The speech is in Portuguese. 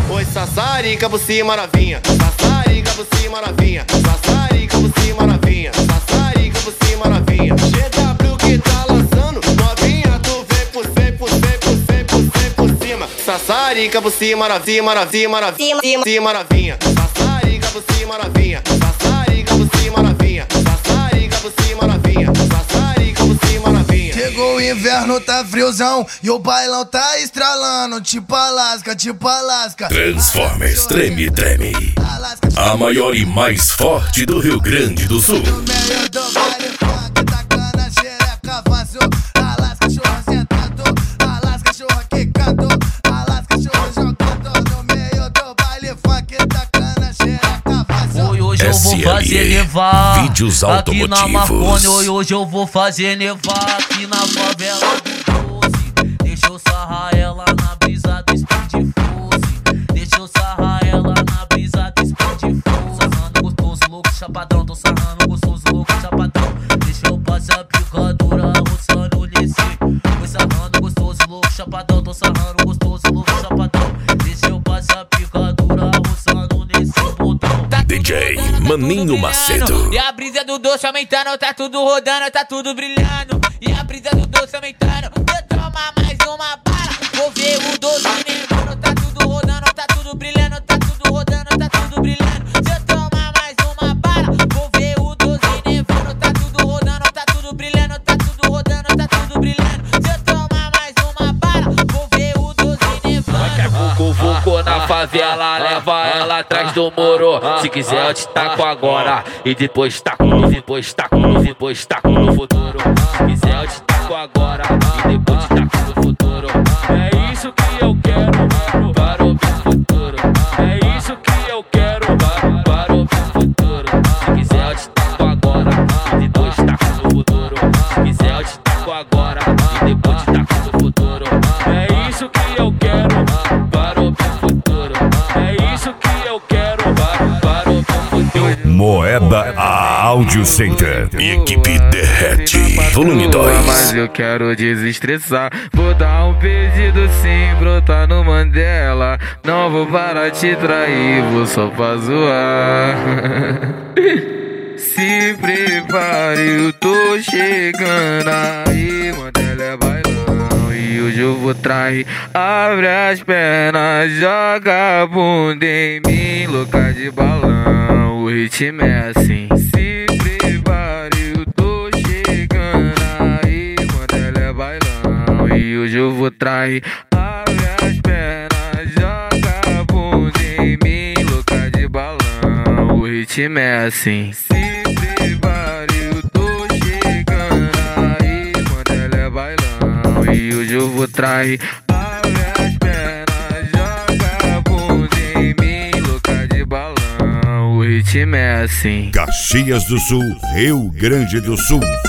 Oi, sassarica por cima novinha, sassarica por cima novinha, sassarica por cima novinha, sassarica por cima novinha. GW que tá lançando, novinha, tu vem por cima. Sassarica por cima novinha, cima novinha, sassarica por cima novinha, sassarica por cima novinha, sassarica por cima novinha, sassarica por cima novinha. Chegou o inverno, tá friozão e o bailão tá estralando, tipo Alasca, tipo Alasca. Transformers Treme Treme, a maior e mais forte do Rio Grande do Sul. No meio do baile funk, tacando a xereca, vazou. Alasca, churro sentado, Alasca, churro quicando, Alasca, churro jogando. No meio do baile funk, tacando a xereca, vazou. Hoje eu vou fazer nevar Vídeos aqui na Marconi. automotivos. Hoje eu vou fazer nevar aqui na favela do Doce. Deixa eu sarrar ela na brisa do Speed Force. Deixa eu sarrar ela na brisa do Speed Force. Sarrando gostoso, louco, chapadão. Tô sarrando gostoso, louco, chapadão. Deixa eu passar a picadura roçando nesse. Foi sarrando gostoso, louco, chapadão. Tô sarrando gostoso, louco, chapadão. Deixa eu passar a picadura roçando nesse botão. DJ Maninho Macedo. E a brisa do doce aumentando, tá tudo rodando, tá tudo brilhando. E a brisa do doce aumentando, eu tomar mais uma bala. Vou ver o doce nevando, tá tudo rodando, tá tudo brilhando, tá tudo rodando, tá tudo brilhando. Se eu tomar mais uma bala, vou ver o doce nevando, tá tudo rodando, tá tudo brilhando, tá tudo rodando, tá tudo brilhando. Se eu tomar mais uma bala, vou ver o doce nevando. Vucu na favela, leva ela atrás do muro. Se quiser eu te taco agora e depois taco no futuro. Se quiser eu te taco agora e depois te taco no futuro. É isso que eu quero para o futuro. É isso que eu quero para o futuro. Se quiser eu te taco agora e depois te taco no futuro. Se quiser eu te taco agora e depois te taco no futuro. É isso que eu quero para o futuro. É isso que eu quero para o futuro. Moeda Audio Center e equipe Derrete Volume 2. Mas eu quero desestressar. Vou dar um pedido sim, brotar no Mandela. Não vou parar de te trair, vou só pra zoar. Se prepare, eu tô chegando aí. Mandela é bailão e hoje eu vou trair. Abre as pernas, joga a bunda em mim, louca de balão. O ritmo é assim. Se prepare, eu tô chegando aí. Mandela é bailão e hoje eu vou trair. Abre as pernas, joga a bunda em mim, louca de balão. O ritmo é assim. Se prepare, eu tô chegando aí. Mandela é bailão e hoje eu vou trair. Abre as pernas, joga a bunda em mim, louca de balão. O ritmo é assim. Caxias do Sul, Rio Grande do Sul.